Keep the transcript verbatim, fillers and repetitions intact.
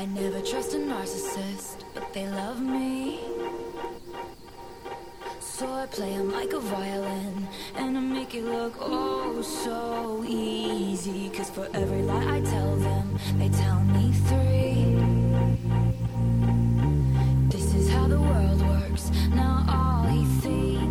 I never trust a narcissist, but they love me. So I play them like a violin, and I make it look oh so easy. Cause for every lie I tell them, they tell me three. This is how the world works, now all he sees